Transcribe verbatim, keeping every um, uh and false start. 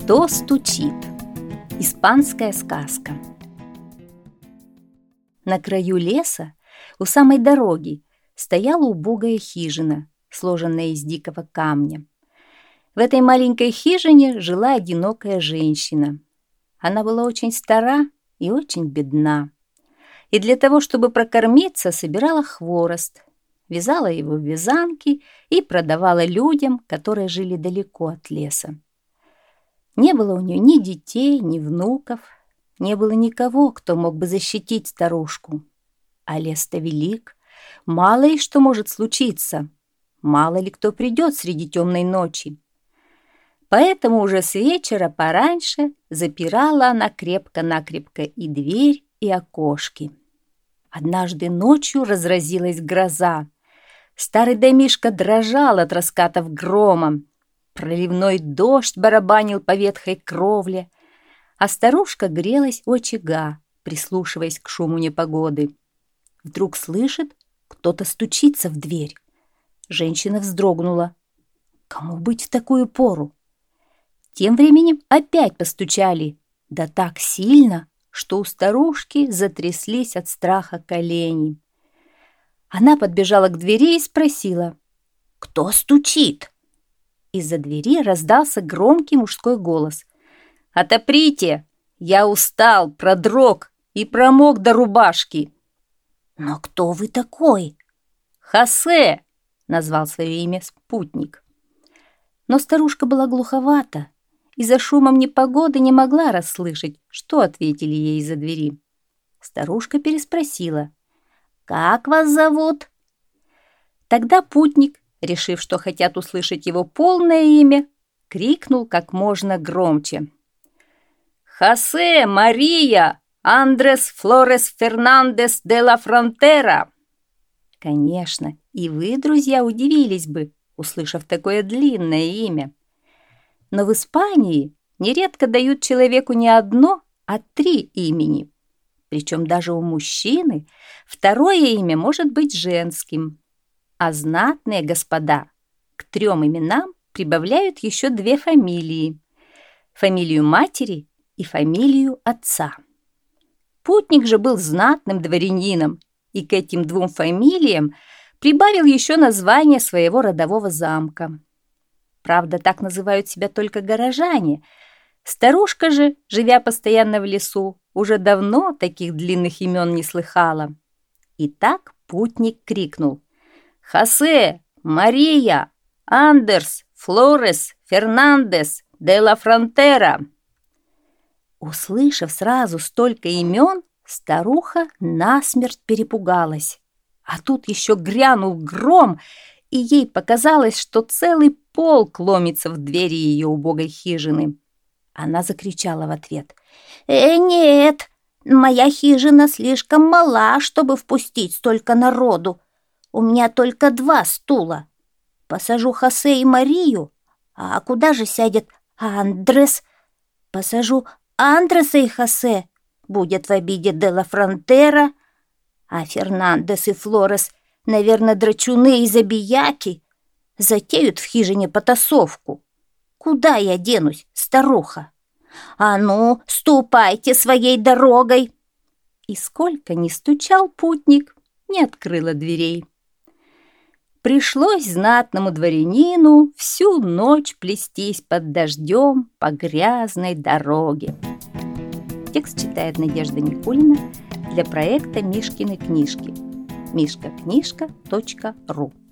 Кто стучит? Испанская сказка. На краю леса, у самой дороги, стояла убогая хижина, сложенная из дикого камня. В этой маленькой хижине жила одинокая женщина. Она была очень стара и очень бедна. И для того, чтобы прокормиться, собирала хворост, вязала его в вязанки и продавала людям, которые жили далеко от леса. Не было у нее ни детей, ни внуков, не было никого, кто мог бы защитить старушку. А лес-то велик, мало ли что может случиться, мало ли кто придет среди темной ночи. Поэтому уже с вечера пораньше запирала она крепко-накрепко и дверь, и окошки. Однажды ночью разразилась гроза. Старый домишко дрожал от раскатов грома. Проливной дождь барабанил по ветхой кровле, а старушка грелась у очага, прислушиваясь к шуму непогоды. Вдруг слышит, кто-то стучится в дверь. Женщина вздрогнула. Кому быть в такую пору? Тем временем опять постучали, да так сильно, что у старушки затряслись от страха колени. Она подбежала к двери и спросила: «Кто стучит?» Из-за двери раздался громкий мужской голос: «Отоприте! Я устал, продрог и промок до рубашки!» «Но кто вы такой?» «Хосе!» — назвал свое имя спутник. Но старушка была глуховата и за шумом непогоды не могла расслышать, что ответили ей из-за двери. Старушка переспросила: «Как вас зовут?» Тогда путник, решив, что хотят услышать его полное имя, крикнул как можно громче: «Хосе Мария Андрес Флорес Фернандес де ла Фронтера!» Конечно, и вы, друзья, удивились бы, услышав такое длинное имя. Но в Испании нередко дают человеку не одно, а три имени. Причем даже у мужчины второе имя может быть женским. А знатные господа к трем именам прибавляют еще две фамилии: фамилию матери и фамилию отца. Путник же был знатным дворянином и к этим двум фамилиям прибавил еще название своего родового замка. Правда, так называют себя только горожане. Старушка же, живя постоянно в лесу, уже давно таких длинных имен не слыхала. И так путник крикнул: «Хосе Мария Андерс Флорес Фернандес де ла Фронтера!» Услышав сразу столько имен, старуха насмерть перепугалась. А тут еще грянул гром, и ей показалось, что целый полк ломится в двери ее убогой хижины. Она закричала в ответ: «Э, нет, моя хижина слишком мала, чтобы впустить столько народу. У меня только два стула. Посажу Хосе и Марию, а куда же сядет Андрес? Посажу Андреса и Хосе, будет в обиде де ла Фронтера, а Фернандес и Флорес, наверное, драчуны и забияки, затеют в хижине потасовку. Куда я денусь, старуха? А ну, ступайте своей дорогой!» И сколько ни стучал путник, не открыла дверей. Пришлось знатному дворянину всю ночь плестись под дождем по грязной дороге. Текст читает Надежда Никулина для проекта «Мишкины книжки» мишка книжка точка ру.